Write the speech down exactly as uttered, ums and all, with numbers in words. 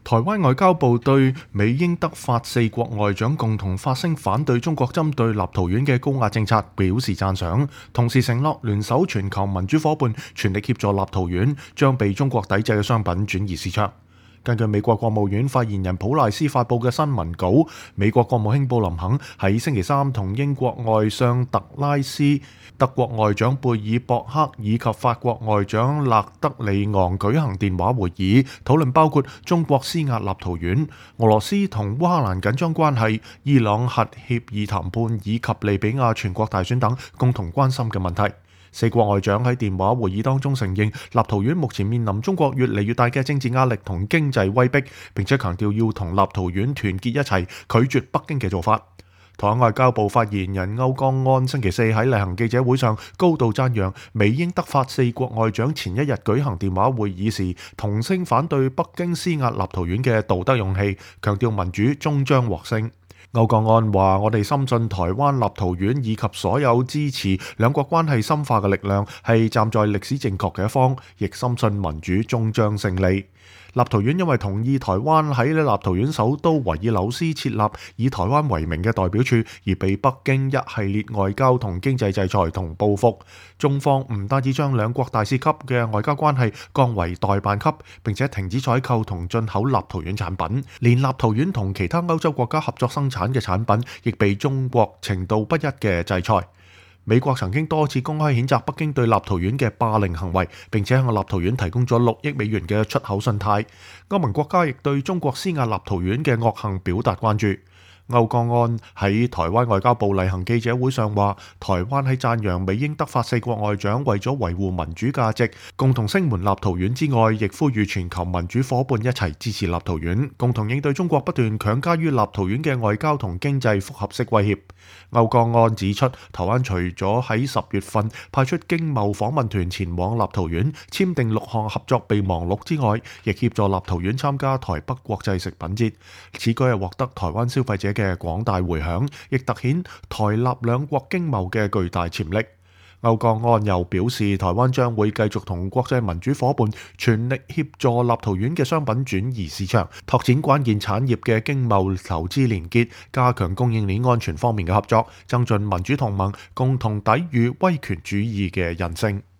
台灣外交部對美英德法四國外長共同發聲反對中國針對立陶宛嘅高壓政策表示讚賞，同時承諾聯手全球民主夥伴，全力協助立陶宛將被中國抵制嘅商品轉移市場。根據美國國務院發言人普賴斯發布嘅新聞稿，美國國務卿布林肯喺星期三同英國外相特拉斯、德國外長貝爾博克以及法國外長勒德里昂舉行電話會議，討論包括中國施壓立陶宛、俄羅斯同烏克蘭緊張關係、伊朗核協議談判以及利比亞全國大選等共同關心嘅問題。四國外長喺電話會議當中承認，立陶宛目前面臨中國越嚟越大嘅政治壓力同經濟威逼，並且強調要同立陶宛團結一齊，拒絕北京嘅做法。台灣外交部發言人歐江安星期四喺例行記者會上高度讚揚美英德法四國外長前一日舉行電話會議時，同聲反對北京施壓立陶宛嘅道德勇氣，強調民主終將獲勝。歐江安話：我哋深信台灣、立陶宛以及所有支持兩國關係深化嘅力量係站在歷史正確嘅一方，亦深信民主終將勝利。立陶宛因為同意台灣喺立陶宛首都維爾紐斯設立以台灣為名嘅代表處，而被北京一系列外交同經濟制裁同報復。中方唔單止將兩國大使級嘅外交關係降為代辦級，並且停止採購同進口立陶宛產品，連立陶宛同其他歐洲國家合作生產嘅產品，亦被中國程度不一嘅制裁。美國曾經多次公開譴責北京對立陶宛嘅霸凌行為，並且向立陶宛提供咗六億美元嘅出口信貸。歐盟國家亦對中國施壓立陶宛嘅惡行表達關注。歐江安喺台灣外交部例行記者會上話，台灣喺讚揚美英德法四國外長為咗維護民主價值，共同聲援立陶宛之外，亦呼籲全球民主夥伴一齊支持立陶宛，共同應對中國不斷強加於立陶宛嘅外交同經濟複合式威脅。歐江安指出，台灣除咗喺十月份派出經貿訪問團前往立陶宛簽訂六項合作備忘錄之外，亦協助立陶宛參加台北國際食品節。此舉係獲得台灣消費者嘅廣大迴響，亦凸顯台立兩國經貿嘅巨大潛力。歐江安又表示，台灣將會繼續同國際民主夥伴全力協助立陶宛嘅商品轉移市場，拓展關鍵產業嘅經貿投資連結，加強供應鏈安全方面嘅合作，增進民主同盟，共同抵禦威權主義嘅韌性。